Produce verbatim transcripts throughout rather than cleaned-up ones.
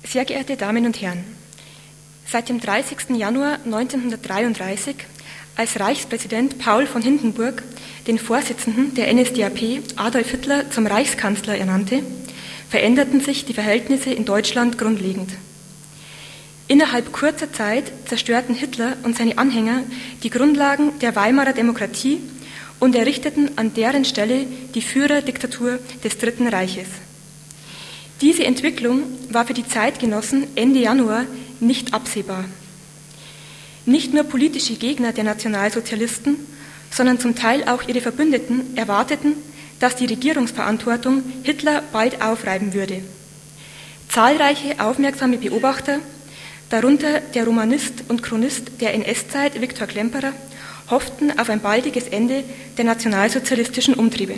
Sehr geehrte Damen und Herren, seit dem dreißigsten Januar neunzehnhundertdreiunddreißig, als Reichspräsident Paul von Hindenburg den Vorsitzenden der N S D A P, Adolf Hitler, zum Reichskanzler ernannte, veränderten sich die Verhältnisse in Deutschland grundlegend. Innerhalb kurzer Zeit zerstörten Hitler und seine Anhänger die Grundlagen der Weimarer Demokratie und errichteten an deren Stelle die Führerdiktatur des Dritten Reiches. Diese Entwicklung war für die Zeitgenossen Ende Januar nicht absehbar. Nicht nur politische Gegner der Nationalsozialisten, sondern zum Teil auch ihre Verbündeten erwarteten, dass die Regierungsverantwortung Hitler bald aufreiben würde. Zahlreiche aufmerksame Beobachter, darunter der Romanist und Chronist der N S-Zeit Viktor Klemperer, hofften auf ein baldiges Ende der nationalsozialistischen Umtriebe.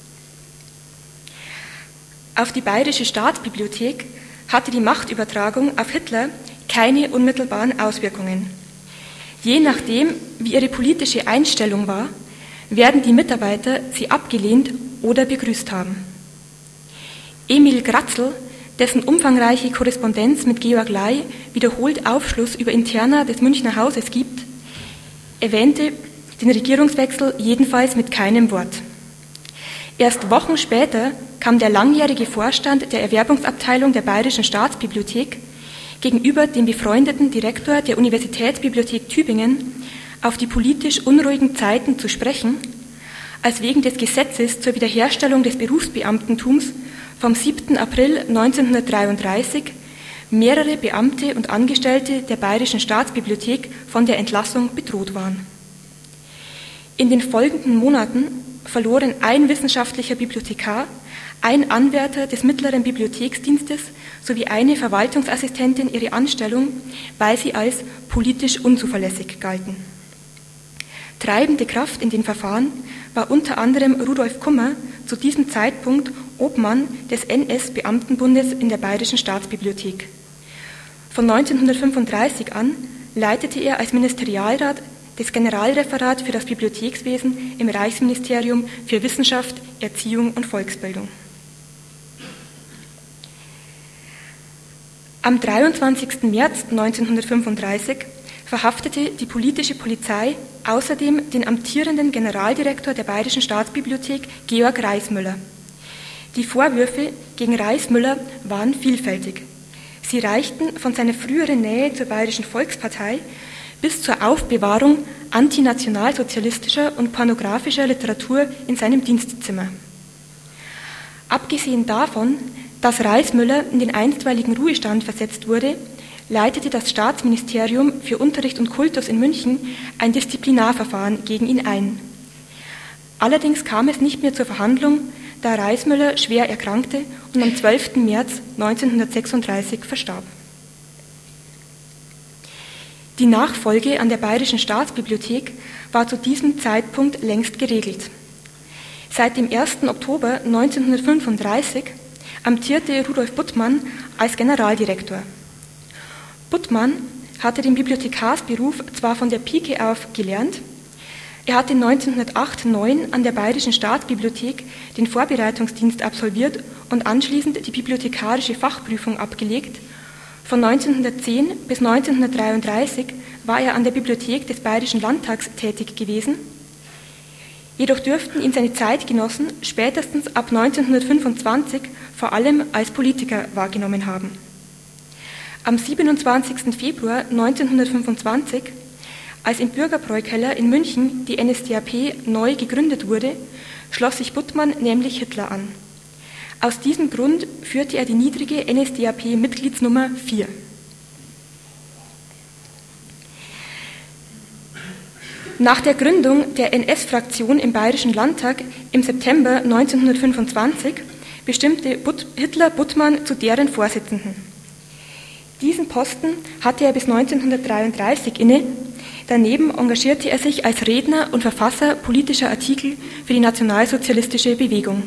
Auf die Bayerische Staatsbibliothek hatte die Machtübertragung auf Hitler keine unmittelbaren Auswirkungen. Je nachdem, wie ihre politische Einstellung war, werden die Mitarbeiter sie abgelehnt oder begrüßt haben. Emil Gratzl, dessen umfangreiche Korrespondenz mit Georg Ley wiederholt Aufschluss über Interna des Münchner Hauses gibt, erwähnte den Regierungswechsel jedenfalls mit keinem Wort. Erst Wochen später kam der langjährige Vorstand der Erwerbungsabteilung der Bayerischen Staatsbibliothek gegenüber dem befreundeten Direktor der Universitätsbibliothek Tübingen auf die politisch unruhigen Zeiten zu sprechen, als wegen des Gesetzes zur Wiederherstellung des Berufsbeamtentums vom siebten April neunzehnhundertdreiunddreißig mehrere Beamte und Angestellte der Bayerischen Staatsbibliothek von der Entlassung bedroht waren. In den folgenden Monaten verloren ein wissenschaftlicher Bibliothekar, ein Anwärter des mittleren Bibliotheksdienstes sowie eine Verwaltungsassistentin ihre Anstellung, weil sie als politisch unzuverlässig galten. Treibende Kraft in den Verfahren war unter anderem Rudolf Kummer, zu diesem Zeitpunkt Obmann des N S-Beamtenbundes in der Bayerischen Staatsbibliothek. Von neunzehnhundertfünfunddreißig an leitete er als Ministerialrat das Generalreferat für das Bibliothekswesen im Reichsministerium für Wissenschaft, Erziehung und Volksbildung. Am dreiundzwanzigsten März neunzehnhundertfünfunddreißig verhaftete die politische Polizei außerdem den amtierenden Generaldirektor der Bayerischen Staatsbibliothek, Georg Reismüller. Die Vorwürfe gegen Reismüller waren vielfältig. Sie reichten von seiner früheren Nähe zur Bayerischen Volkspartei bis zur Aufbewahrung antinationalsozialistischer und pornografischer Literatur in seinem Dienstzimmer. Abgesehen davon, dass Reismüller in den einstweiligen Ruhestand versetzt wurde, leitete das Staatsministerium für Unterricht und Kultus in München ein Disziplinarverfahren gegen ihn ein. Allerdings kam es nicht mehr zur Verhandlung, da Reismüller schwer erkrankte und am zwölften März neunzehnhundertsechsunddreißig verstarb. Die Nachfolge an der Bayerischen Staatsbibliothek war zu diesem Zeitpunkt längst geregelt. Seit dem ersten Oktober neunzehnhundertfünfunddreißig amtierte Rudolf Buttmann als Generaldirektor. Buttmann hatte den Bibliothekarsberuf zwar von der Pike auf gelernt, er hatte neunzehnhundertacht neun an der Bayerischen Staatsbibliothek den Vorbereitungsdienst absolviert und anschließend die bibliothekarische Fachprüfung abgelegt. Von neunzehnhundertzehn bis neunzehnhundertdreiunddreißig war er an der Bibliothek des Bayerischen Landtags tätig gewesen. Jedoch dürften ihn seine Zeitgenossen spätestens ab neunzehnhundertfünfundzwanzig vor allem als Politiker wahrgenommen haben. Am siebenundzwanzigsten Februar neunzehnhundertfünfundzwanzig, als im Bürgerbräukeller in München die N S D A P neu gegründet wurde, schloss sich Buttmann nämlich Hitler an. Aus diesem Grund führte er die niedrige N S D A P-Mitgliedsnummer vier. Nach der Gründung der N S-Fraktion im Bayerischen Landtag im September neunzehnhundertfünfundzwanzig bestimmte But- Hitler Buttmann zu deren Vorsitzenden. Diesen Posten hatte er bis neunzehnhundertdreiunddreißig inne. Daneben engagierte er sich als Redner und Verfasser politischer Artikel für die nationalsozialistische Bewegung.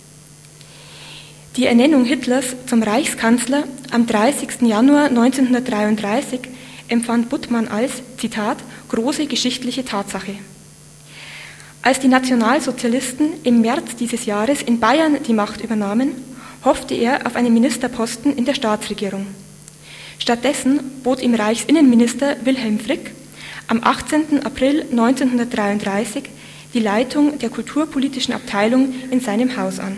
Die Ernennung Hitlers zum Reichskanzler am dreißigsten Januar neunzehnhundertdreiunddreißig empfand Buttmann als, Zitat, große geschichtliche Tatsache. Als die Nationalsozialisten im März dieses Jahres in Bayern die Macht übernahmen, hoffte er auf einen Ministerposten in der Staatsregierung. Stattdessen bot ihm Reichsinnenminister Wilhelm Frick am achtzehnten April neunzehnhundertdreiunddreißig die Leitung der kulturpolitischen Abteilung in seinem Haus an.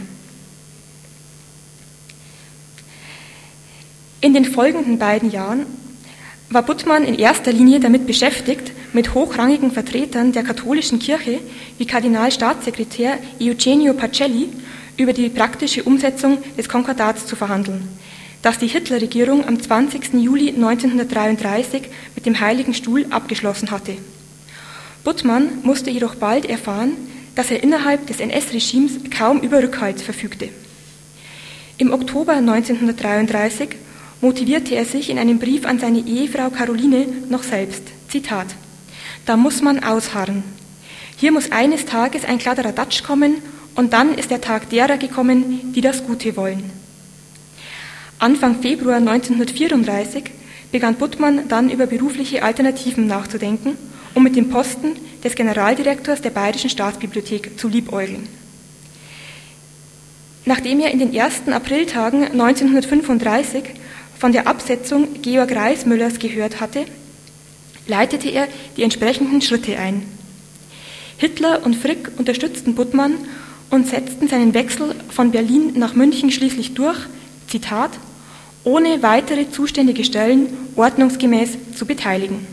In den folgenden beiden Jahren war Buttmann in erster Linie damit beschäftigt, mit hochrangigen Vertretern der katholischen Kirche wie Kardinalstaatssekretär Eugenio Pacelli über die praktische Umsetzung des Konkordats zu verhandeln, das die Hitlerregierung am zwanzigsten Juli neunzehnhundertdreiunddreißig mit dem Heiligen Stuhl abgeschlossen hatte. Buttmann musste jedoch bald erfahren, dass er innerhalb des N S-Regimes kaum über Rückhalt verfügte. Im Oktober neunzehnhundertdreiunddreißig motivierte er sich in einem Brief an seine Ehefrau Caroline noch selbst, Zitat, »Da muss man ausharren. Hier muss eines Tages ein Kladderadatsch kommen und dann ist der Tag derer gekommen, die das Gute wollen.« Anfang Februar neunzehnhundertvierunddreißig begann Buttmann dann über berufliche Alternativen nachzudenken, um mit dem Posten des Generaldirektors der Bayerischen Staatsbibliothek zu liebäugeln. Nachdem er in den ersten Apriltagen neunzehnhundertfünfunddreißig von der Absetzung Georg Reismüllers gehört hatte, leitete er die entsprechenden Schritte ein. Hitler und Frick unterstützten Buttmann und setzten seinen Wechsel von Berlin nach München schließlich durch, Zitat, ohne weitere zuständige Stellen ordnungsgemäß zu beteiligen.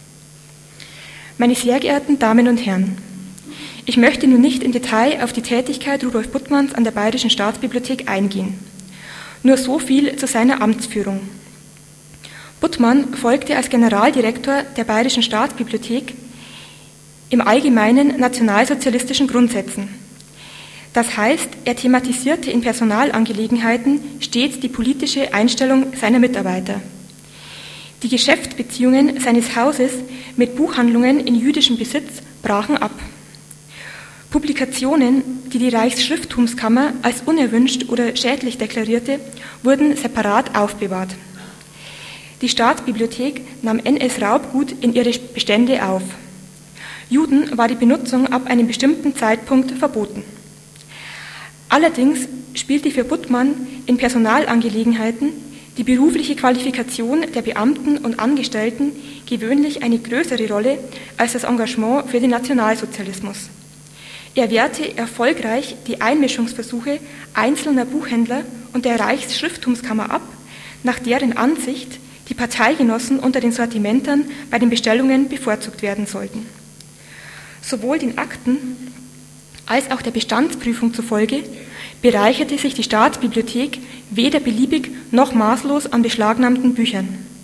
Meine sehr geehrten Damen und Herren, ich möchte nun nicht im Detail auf die Tätigkeit Rudolf Buttmanns an der Bayerischen Staatsbibliothek eingehen. Nur so viel zu seiner Amtsführung. Buttmann folgte als Generaldirektor der Bayerischen Staatsbibliothek im Allgemeinen nationalsozialistischen Grundsätzen. Das heißt, er thematisierte in Personalangelegenheiten stets die politische Einstellung seiner Mitarbeiter. Die Geschäftsbeziehungen seines Hauses mit Buchhandlungen in jüdischem Besitz brachen ab. Publikationen, die die Reichsschrifttumskammer als unerwünscht oder schädlich deklarierte, wurden separat aufbewahrt. Die Staatsbibliothek nahm N S-Raubgut in ihre Bestände auf. Juden war die Benutzung ab einem bestimmten Zeitpunkt verboten. Allerdings spielte für Buttmann in Personalangelegenheiten die berufliche Qualifikation der Beamten und Angestellten gewöhnlich eine größere Rolle als das Engagement für den Nationalsozialismus. Er wehrte erfolgreich die Einmischungsversuche einzelner Buchhändler und der Reichsschrifttumskammer ab, nach deren Ansicht die Parteigenossen unter den Sortimentern bei den Bestellungen bevorzugt werden sollten. Sowohl den Akten als auch der Bestandsprüfung zufolge bereicherte sich die Staatsbibliothek weder beliebig noch maßlos an beschlagnahmten Büchern.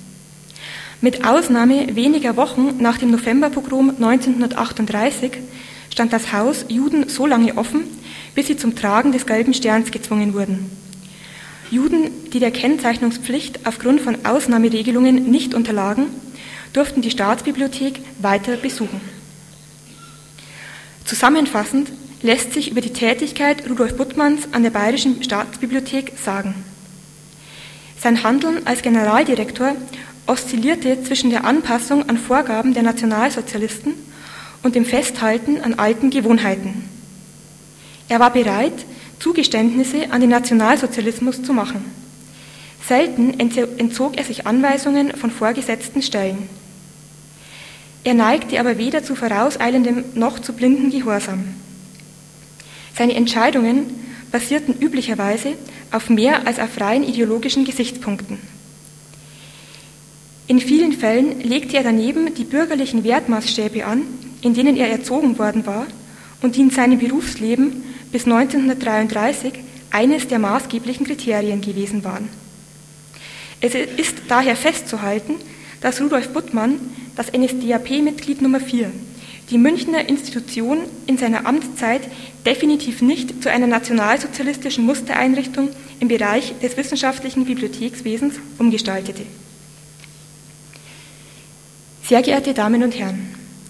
Mit Ausnahme weniger Wochen nach dem Novemberpogrom neunzehnhundertachtunddreißig stand das Haus Juden so lange offen, bis sie zum Tragen des gelben Sterns gezwungen wurden. Juden, die der Kennzeichnungspflicht aufgrund von Ausnahmeregelungen nicht unterlagen, durften die Staatsbibliothek weiter besuchen. Zusammenfassend lässt sich über die Tätigkeit Rudolf Buttmanns an der Bayerischen Staatsbibliothek sagen. Sein Handeln als Generaldirektor oszillierte zwischen der Anpassung an Vorgaben der Nationalsozialisten und dem Festhalten an alten Gewohnheiten. Er war bereit, Zugeständnisse an den Nationalsozialismus zu machen. Selten entzog er sich Anweisungen von vorgesetzten Stellen. Er neigte aber weder zu vorauseilendem noch zu blinden Gehorsam. Seine Entscheidungen basierten üblicherweise auf mehr als auf rein ideologischen Gesichtspunkten. In vielen Fällen legte er daneben die bürgerlichen Wertmaßstäbe an, in denen er erzogen worden war und die in seinem Berufsleben bis neunzehnhundertdreiunddreißig eines der maßgeblichen Kriterien gewesen waren. Es ist daher festzuhalten, dass Rudolf Buttmann, das N S D A P-Mitglied Nummer vier, die Münchner Institution in seiner Amtszeit definitiv nicht zu einer nationalsozialistischen Mustereinrichtung im Bereich des wissenschaftlichen Bibliothekswesens umgestaltete. Sehr geehrte Damen und Herren,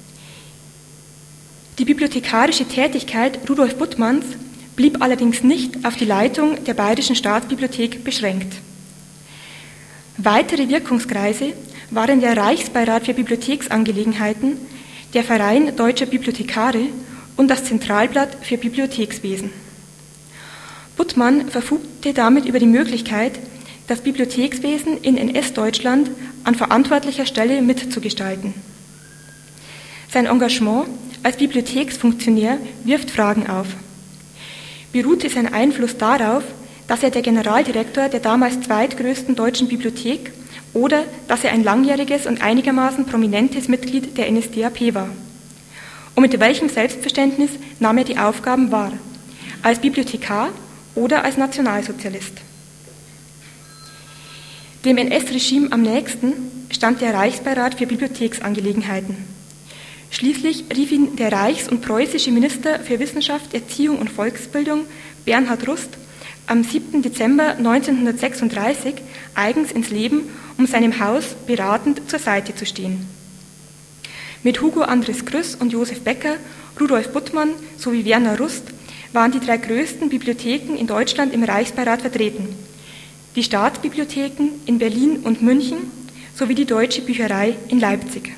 die bibliothekarische Tätigkeit Rudolf Buttmanns blieb allerdings nicht auf die Leitung der Bayerischen Staatsbibliothek beschränkt. Weitere Wirkungskreise waren der Reichsbeirat für Bibliotheksangelegenheiten, der Verein Deutscher Bibliothekare und das Zentralblatt für Bibliothekswesen. Buttmann verfügte damit über die Möglichkeit, das Bibliothekswesen in N S-Deutschland an verantwortlicher Stelle mitzugestalten. Sein Engagement als Bibliotheksfunktionär wirft Fragen auf. Beruhte sein Einfluss darauf, dass er der Generaldirektor der damals zweitgrößten deutschen Bibliothek oder dass er ein langjähriges und einigermaßen prominentes Mitglied der N S D A P war? Und mit welchem Selbstverständnis nahm er die Aufgaben wahr? Als Bibliothekar oder als Nationalsozialist? Dem N S-Regime am nächsten stand der Reichsbeirat für Bibliotheksangelegenheiten. Schließlich rief ihn der reichs- und preußische Minister für Wissenschaft, Erziehung und Volksbildung, Bernhard Rust, am siebten Dezember neunzehnhundertsechsunddreißig eigens ins Leben, um seinem Haus beratend zur Seite zu stehen. Mit Hugo Andres Grüss und Josef Becker, Rudolf Buttmann sowie Werner Rust waren die drei größten Bibliotheken in Deutschland im Reichsbeirat vertreten. Die Staatsbibliotheken in Berlin und München sowie die Deutsche Bücherei in Leipzig.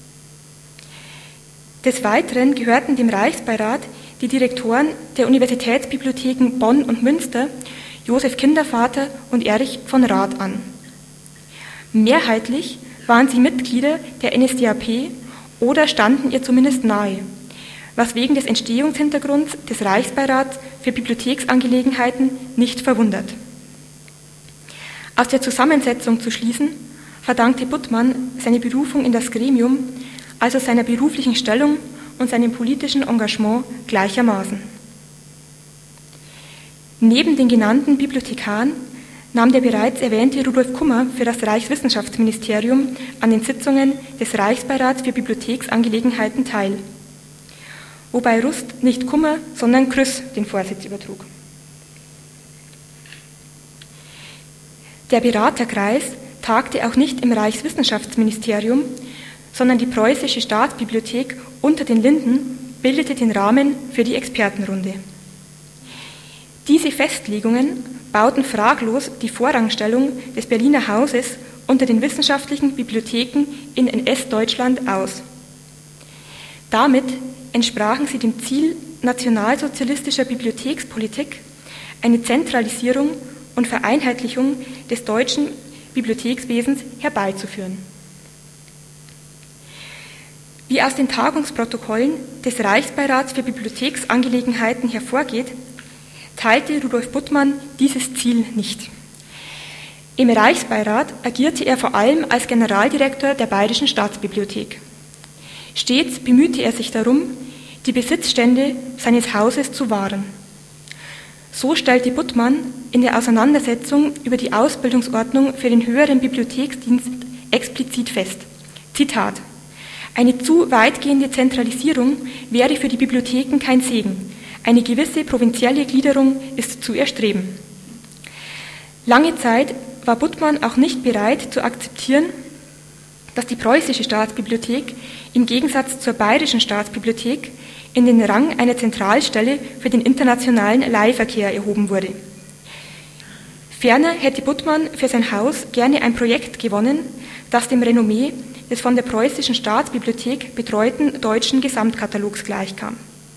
Des Weiteren gehörten dem Reichsbeirat die Direktoren der Universitätsbibliotheken Bonn und Münster, Josef Kindervater und Erich von Rath an. Mehrheitlich waren sie Mitglieder der N S D A P oder standen ihr zumindest nahe, was wegen des Entstehungshintergrunds des Reichsbeirats für Bibliotheksangelegenheiten nicht verwundert. Aus der Zusammensetzung zu schließen, verdankte Buttmann seine Berufung in das Gremium, also seiner beruflichen Stellung und seinem politischen Engagement gleichermaßen. Neben den genannten Bibliothekaren nahm der bereits erwähnte Rudolf Kummer für das Reichswissenschaftsministerium an den Sitzungen des Reichsbeirats für Bibliotheksangelegenheiten teil, wobei Rust nicht Kummer, sondern Krüss den Vorsitz übertrug. Der Beraterkreis tagte auch nicht im Reichswissenschaftsministerium, sondern die Preußische Staatsbibliothek unter den Linden bildete den Rahmen für die Expertenrunde. Diese Festlegungen bauten fraglos die Vorrangstellung des Berliner Hauses unter den wissenschaftlichen Bibliotheken in N S-Deutschland aus. Damit entsprachen sie dem Ziel nationalsozialistischer Bibliothekspolitik, eine Zentralisierung und Vereinheitlichung des deutschen Bibliothekswesens herbeizuführen. Wie aus den Tagungsprotokollen des Reichsbeirats für Bibliotheksangelegenheiten hervorgeht, teilte Rudolf Buttmann dieses Ziel nicht. Im Reichsbeirat agierte er vor allem als Generaldirektor der Bayerischen Staatsbibliothek. Stets bemühte er sich darum, die Besitzstände seines Hauses zu wahren. So stellte Buttmann in der Auseinandersetzung über die Ausbildungsordnung für den höheren Bibliotheksdienst explizit fest, Zitat: Eine zu weitgehende Zentralisierung wäre für die Bibliotheken kein Segen. Eine gewisse provinzielle Gliederung ist zu erstreben. Lange Zeit war Buttmann auch nicht bereit zu akzeptieren, dass die preußische Staatsbibliothek im Gegensatz zur bayerischen Staatsbibliothek in den Rang einer Zentralstelle für den internationalen Leihverkehr erhoben wurde. Ferner hätte Buttmann für sein Haus gerne ein Projekt gewonnen, das dem Renommee des von der preußischen Staatsbibliothek betreuten deutschen Gesamtkatalogs gleichkam.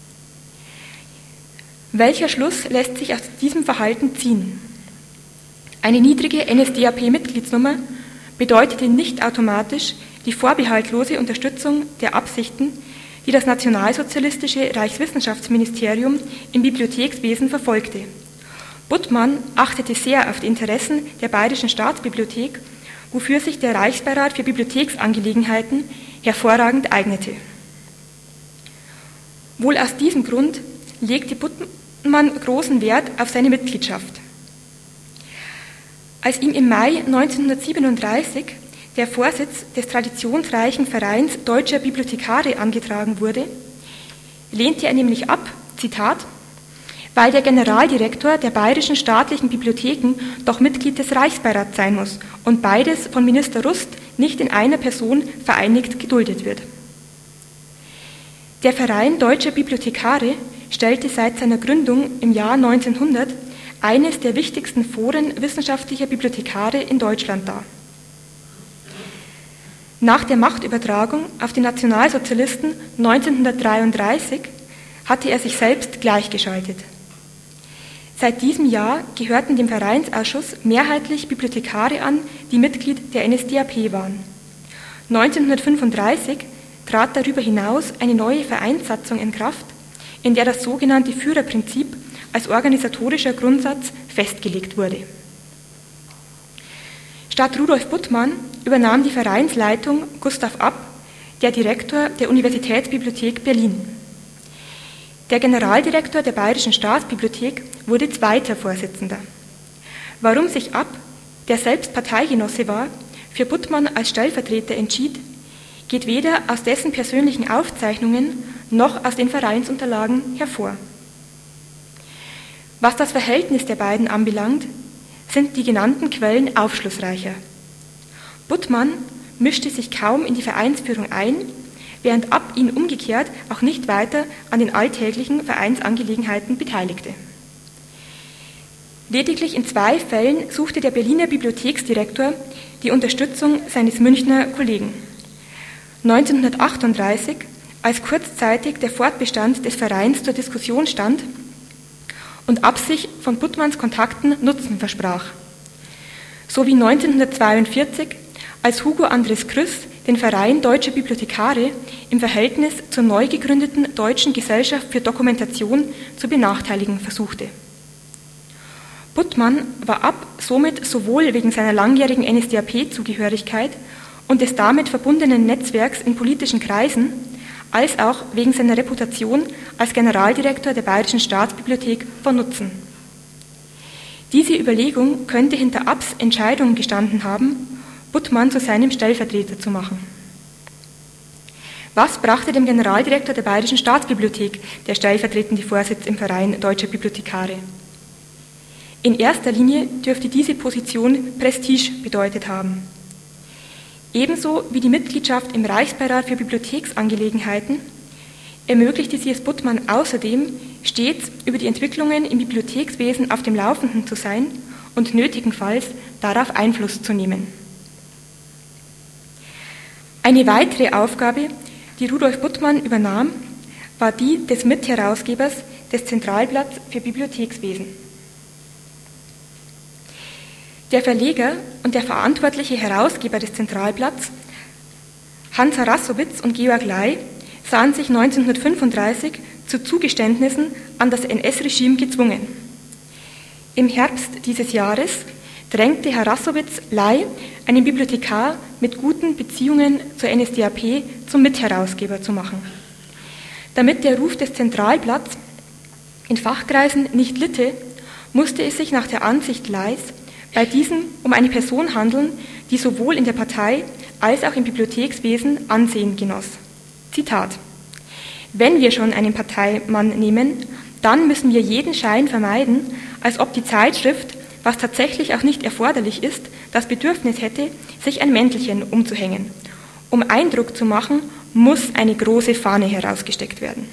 Welcher Schluss lässt sich aus diesem Verhalten ziehen? Eine niedrige N S D A P-Mitgliedsnummer bedeutete nicht automatisch die vorbehaltlose Unterstützung der Absichten, die das nationalsozialistische Reichswissenschaftsministerium im Bibliothekswesen verfolgte. Buttmann achtete sehr auf die Interessen der Bayerischen Staatsbibliothek, wofür sich der Reichsbeirat für Bibliotheksangelegenheiten hervorragend eignete. Wohl aus diesem Grund legte Buttmann großen Wert auf seine Mitgliedschaft. Als ihm im Mai neunzehnhundertsiebenunddreißig der Vorsitz des traditionsreichen Vereins Deutscher Bibliothekare angetragen wurde, lehnte er nämlich ab, Zitat, weil der Generaldirektor der bayerischen staatlichen Bibliotheken doch Mitglied des Reichsbeirats sein muss und beides von Minister Rust nicht in einer Person vereinigt geduldet wird. Der Verein Deutscher Bibliothekare stellte seit seiner Gründung im Jahr neunzehnhundert eines der wichtigsten Foren wissenschaftlicher Bibliothekare in Deutschland dar. Nach der Machtübertragung auf die Seit diesem Jahr gehörten dem Vereinsausschuss mehrheitlich Bibliothekare an, die Mitglied der N S D A P waren. neunzehnhundertfünfunddreißig trat darüber hinaus eine neue Vereinssatzung in Kraft, in der das sogenannte Führerprinzip als organisatorischer Grundsatz festgelegt wurde. Statt Rudolf Buttmann übernahm die Vereinsleitung Gustav App, der Direktor der Universitätsbibliothek Berlin. Der Generaldirektor der Bayerischen Staatsbibliothek wurde zweiter Vorsitzender. Warum sich App, der selbst Parteigenosse war, für Buttmann als Stellvertreter entschied, geht weder aus dessen persönlichen Aufzeichnungen noch aus den Vereinsunterlagen hervor. Was das Verhältnis der beiden anbelangt, sind die genannten Quellen aufschlussreicher. Buttmann mischte sich kaum in die Vereinsführung ein, während App ihn umgekehrt auch nicht weiter an den alltäglichen Vereinsangelegenheiten beteiligte. Lediglich in zwei Fällen suchte der Berliner Bibliotheksdirektor die Unterstützung seines Münchner Kollegen. neunzehnhundertachtunddreißig, als kurzzeitig der Fortbestand des Vereins zur Diskussion stand und App sich von Buttmanns Kontakten Nutzen versprach, sowie neunzehnhundertzweiundvierzig, als Hugo Andres Krüss den Verein Deutsche Bibliothekare im Verhältnis zur neu gegründeten Deutschen Gesellschaft für Dokumentation zu benachteiligen versuchte. Buttmann war App somit sowohl wegen seiner langjährigen N S D A P-Zugehörigkeit und des damit verbundenen Netzwerks in politischen Kreisen, als auch wegen seiner Reputation als Generaldirektor der Bayerischen Staatsbibliothek von Nutzen. Diese Überlegung könnte hinter Apps Entscheidung gestanden haben, Buttmann zu seinem Stellvertreter zu machen. Was brachte dem Generaldirektor der Bayerischen Staatsbibliothek der stellvertretende Vorsitz im Verein Deutscher Bibliothekare? In erster Linie dürfte diese Position Prestige bedeutet haben. Ebenso wie die Mitgliedschaft im Reichsbeirat für Bibliotheksangelegenheiten ermöglichte sie es Buttmann außerdem, stets über die Entwicklungen im Bibliothekswesen auf dem Laufenden zu sein und nötigenfalls darauf Einfluss zu nehmen. Eine weitere Aufgabe, die Rudolf Buttmann übernahm, war die des Mitherausgebers des Zentralblatts für Bibliothekswesen. Der Verleger und der verantwortliche Herausgeber des Zentralblatts, Hans Harassowitz und Georg Ley, sahen sich neunzehnhundertfünfunddreißig zu Zugeständnissen an das N S-Regime gezwungen. Im Herbst dieses Jahres drängte Harassowitz Ley, einen Bibliothekar mit guten Beziehungen zur N S D A P, zum Mitherausgeber zu machen. Damit der Ruf des Zentralblatts in Fachkreisen nicht litte, musste es sich nach der Ansicht Leys bei diesem um eine Person handeln, die sowohl in der Partei als auch im Bibliothekswesen Ansehen genoss. Zitat: Wenn wir schon einen Parteimann nehmen, dann müssen wir jeden Schein vermeiden, als ob die Zeitschrift, was tatsächlich auch nicht erforderlich ist, das Bedürfnis hätte, sich ein Mäntelchen umzuhängen. Um Eindruck zu machen, muss eine große Fahne herausgesteckt werden.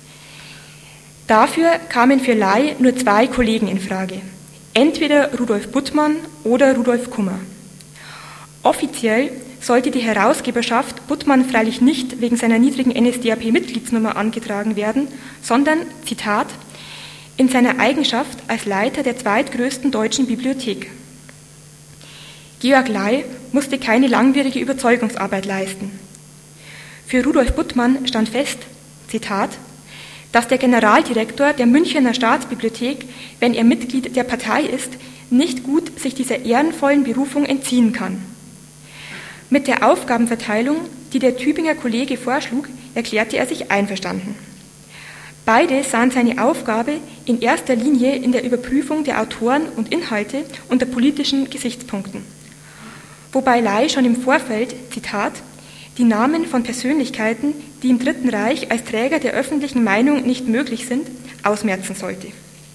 Dafür kamen für Ley nur zwei Kollegen in Frage. Entweder Rudolf Buttmann oder Rudolf Kummer. Offiziell sollte die Herausgeberschaft Buttmann freilich nicht wegen seiner niedrigen N S D A P-Mitgliedsnummer angetragen werden, sondern, Zitat, in seiner Eigenschaft als Leiter der zweitgrößten deutschen Bibliothek. Georg Ley musste keine langwierige Überzeugungsarbeit leisten. Für Rudolf Buttmann stand fest, Zitat, dass der Generaldirektor der Münchener Staatsbibliothek, wenn er Mitglied der Partei ist, nicht gut sich dieser ehrenvollen Berufung entziehen kann. Mit der Aufgabenverteilung, die der Tübinger Kollege vorschlug, erklärte er sich einverstanden. Beide sahen seine Aufgabe in erster Linie in der Überprüfung der Autoren und Inhalte unter politischen Gesichtspunkten. Wobei Ley schon im Vorfeld, Zitat, die Namen von Persönlichkeiten, die im Dritten Reich als Träger der öffentlichen Meinung nicht möglich sind, ausmerzen sollte.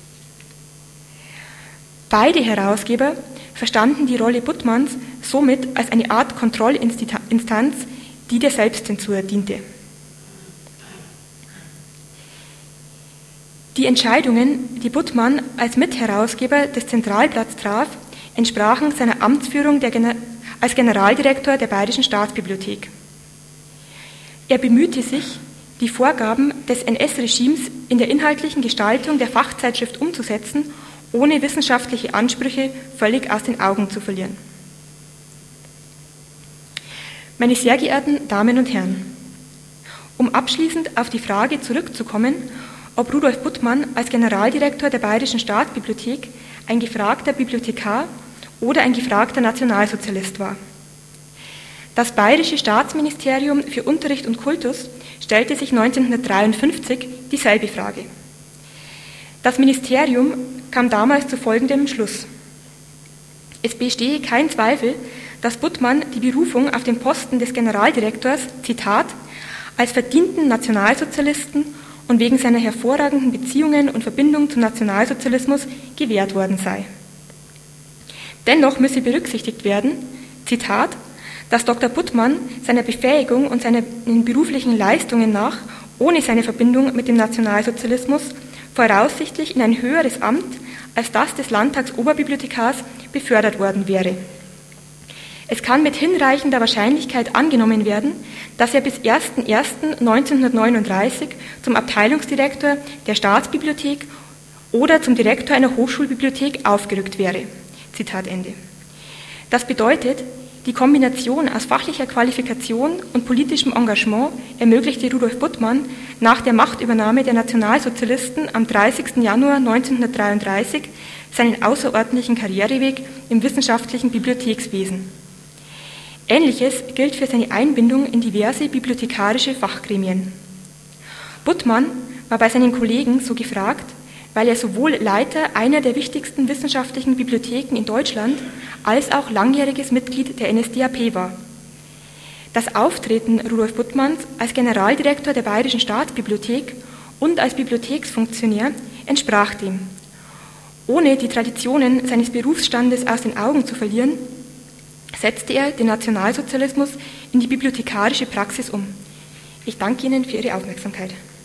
Beide Herausgeber verstanden die Rolle Buttmanns somit als eine Art Kontrollinstanz, die der Selbstzensur diente. Die Entscheidungen, die Buttmann als Mitherausgeber des Zentralblatts traf, entsprachen seiner Amtsführung der Gener- als Generaldirektor der Bayerischen Staatsbibliothek. Er bemühte sich, die Vorgaben des N S-Regimes in der inhaltlichen Gestaltung der Fachzeitschrift umzusetzen ohne wissenschaftliche Ansprüche völlig aus den Augen zu verlieren. Meine sehr geehrten Damen und Herren, um abschließend auf die Frage zurückzukommen, ob Rudolf Buttmann als Generaldirektor der Bayerischen Staatsbibliothek ein gefragter Bibliothekar oder ein gefragter Nationalsozialist war. Das Bayerische Staatsministerium für Unterricht und Kultus stellte sich neunzehnhundertdreiundfünfzig dieselbe Frage. Das Ministerium kam damals zu folgendem Schluss. Es bestehe kein Zweifel, dass Buttmann die Berufung auf den Posten des Generaldirektors, Zitat, als verdienten Nationalsozialisten und wegen seiner hervorragenden Beziehungen und Verbindung zum Nationalsozialismus gewährt worden sei. Dennoch müsse berücksichtigt werden, Zitat, dass Doktor Buttmann seiner Befähigung und seinen beruflichen Leistungen nach, ohne seine Verbindung mit dem Nationalsozialismus, voraussichtlich in ein höheres Amt als das des Landtagsoberbibliothekars befördert worden wäre. Es kann mit hinreichender Wahrscheinlichkeit angenommen werden, dass er bis erster erster neunzehnhundertneununddreißig zum Abteilungsdirektor der Staatsbibliothek oder zum Direktor einer Hochschulbibliothek aufgerückt wäre. Zitat Ende. Das bedeutet, die Kombination aus fachlicher Qualifikation und politischem Engagement ermöglichte Rudolf Buttmann nach der Machtübernahme der Nationalsozialisten am dreißigsten Januar neunzehnhundertdreiunddreißig seinen außerordentlichen Karriereweg im wissenschaftlichen Bibliothekswesen. Ähnliches gilt für seine Einbindung in diverse bibliothekarische Fachgremien. Buttmann war bei seinen Kollegen so gefragt, weil er sowohl Leiter einer der wichtigsten wissenschaftlichen Bibliotheken in Deutschland als auch langjähriges Mitglied der N S D A P war. Das Auftreten Rudolf Buttmanns als Generaldirektor der Bayerischen Staatsbibliothek und als Bibliotheksfunktionär entsprach dem. Ohne die Traditionen seines Berufsstandes aus den Augen zu verlieren, setzte er den Nationalsozialismus in die bibliothekarische Praxis um. Ich danke Ihnen für Ihre Aufmerksamkeit.